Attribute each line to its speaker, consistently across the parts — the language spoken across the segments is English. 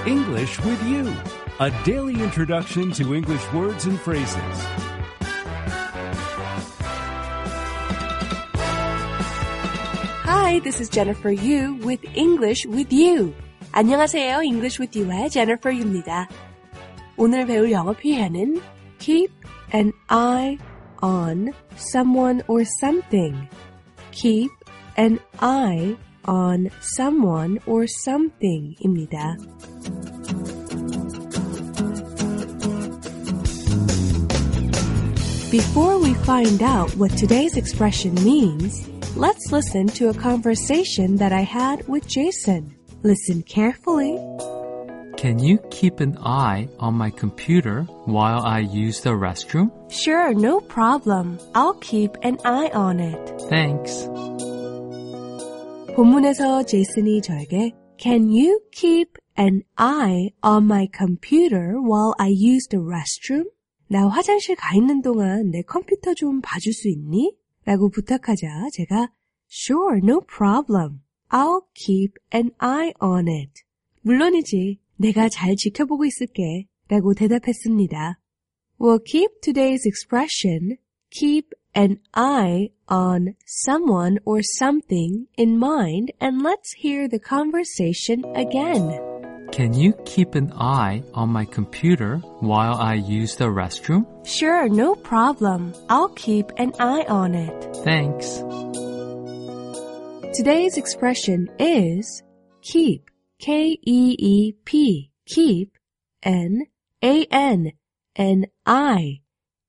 Speaker 1: English with You, a daily introduction to English words and phrases.
Speaker 2: Hi, this is Jennifer Yu with English with You. 안녕하세요. English with You의 Jennifer Yu입니다. 오늘 배울 영어 표현은 keep an eye on someone or something. Keep an eye on someone or something입니다. Before we find out what today's expression means, let's listen to a conversation that I had with Jason. Listen carefully.
Speaker 3: Can you keep an eye on my computer while I use the restroom?
Speaker 2: Sure, no problem. I'll keep an eye on it.
Speaker 3: Thanks.
Speaker 2: 본문에서 제이슨이 저에게 Can you keep an eye on my computer while I use the restroom? 나 화장실 가 있는 동안 내 컴퓨터 좀 봐줄 수 있니? 라고 부탁하자 제가 Sure, no problem. I'll keep an eye on it. 물론이지. 내가 잘 지켜보고 있을게. 라고 대답했습니다. We'll keep today's expression, keep an eye on someone or something in mind, and let's hear the conversation again.
Speaker 3: Can you keep an eye on my computer while I use the restroom?
Speaker 2: Sure, no problem. I'll keep an eye on it.
Speaker 3: Thanks.
Speaker 2: Today's expression is keep, K-E-E-P, keep, N-A-N, N-I,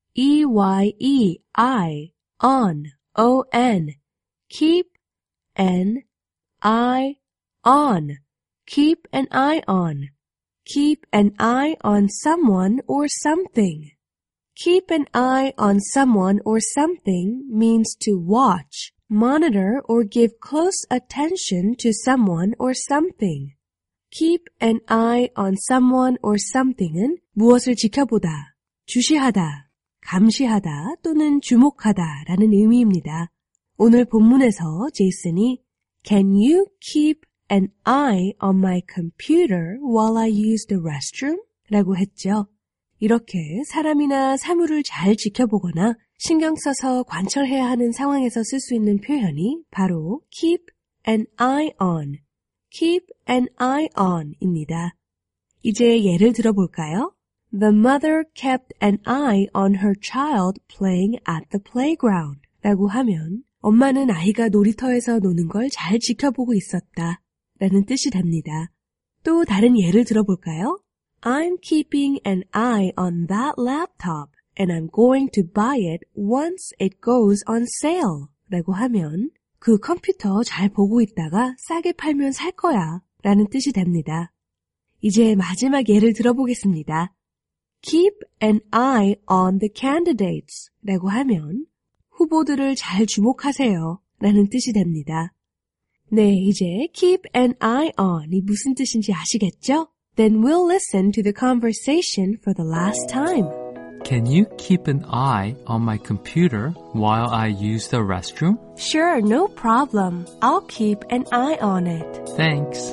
Speaker 2: E-Y-E-I, on, O-N, keep an eye on, keep an eye on, keep an eye on someone or something. Keep an eye on someone or something means to watch, monitor, or give close attention to someone or something. Keep an eye on someone or something은 무엇을 지켜보다, 주시하다, 감시하다 또는 주목하다 라는 의미입니다. 오늘 본문에서 제이슨이 Can you keep an eye on my computer while I use the restroom? 라고 했죠. 이렇게 사람이나 사물을 잘 지켜보거나 신경 써서 관찰해야 하는 상황에서 쓸 수 있는 표현이 바로 keep an eye on, keep an eye on 입니다. 이제 예를 들어볼까요? The mother kept an eye on her child playing at the playground 라고 하면 엄마는 아이가 놀이터에서 노는 걸 잘 지켜보고 있었다 라는 뜻이 됩니다. 또 다른 예를 들어볼까요? I'm keeping an eye on that laptop and I'm going to buy it once it goes on sale 라고 하면 그 컴퓨터 잘 보고 있다가 싸게 팔면 살 거야 라는 뜻이 됩니다. 이제 마지막 예를 들어보겠습니다. Keep an eye on the candidates 라고 하면 후보들을 잘 주목하세요 라는 뜻이 됩니다. 네, 이제 keep an eye on이 무슨 뜻인지 아시겠죠? Then we'll listen to the conversation for the last time.
Speaker 3: Can you keep an eye on my computer while I use the restroom?
Speaker 2: Sure, no problem. I'll keep an eye on it.
Speaker 3: Thanks.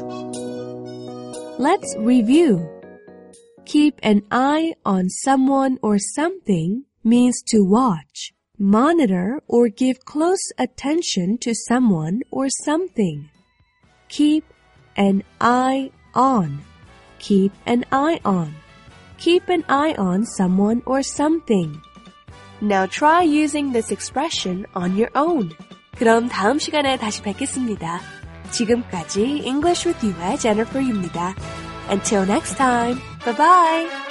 Speaker 2: Let's review. Keep an eye on someone or something means to watch, monitor, or give close attention to someone or something. Keep an eye on. Keep an eye on. Keep an eye on someone or something. Now try using this expression on your own. 그럼 다음 시간에 다시 뵙겠습니다. 지금까지 English with You의 Jennifer Yu입니다. Until next time, bye-bye!